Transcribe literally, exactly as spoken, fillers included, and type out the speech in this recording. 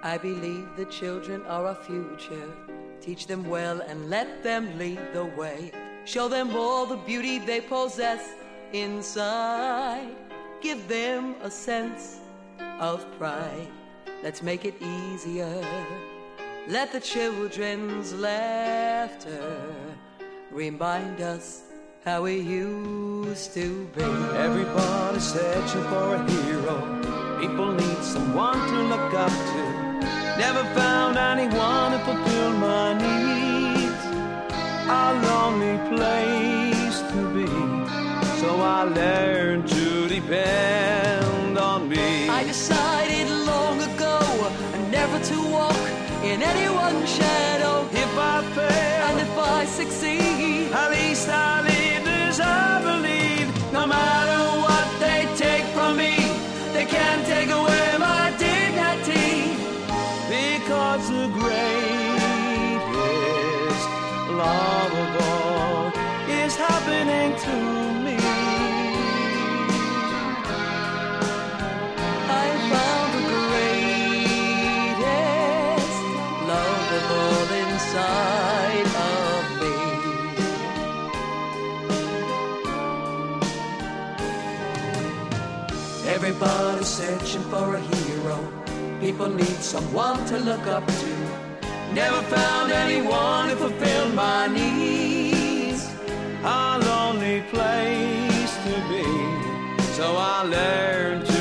I believe the children are our future. Teach them well and let them lead the way. Show them all the beauty they possess inside. Give them a sense of pride. Let's make it easier. Let the children's laughter remind us how we used to be. Everybody's searching for a hero. People need someone to look up to. Never found anyone to fulfill my needs. A lonely place to be. So I learned to depend on me. I decided long ago never to walk in anyone's shadow. If I fail and if I succeed, at least I live as I believe. No matter what they take from me, they can't take away my dignity. Because the greatest love of all is happening to me. I found the greatest love of all inside of me. Everybody's searching for a hero. People need someone to look up to. Never found anyone to fulfill my needs. A lonely place to be. So I learned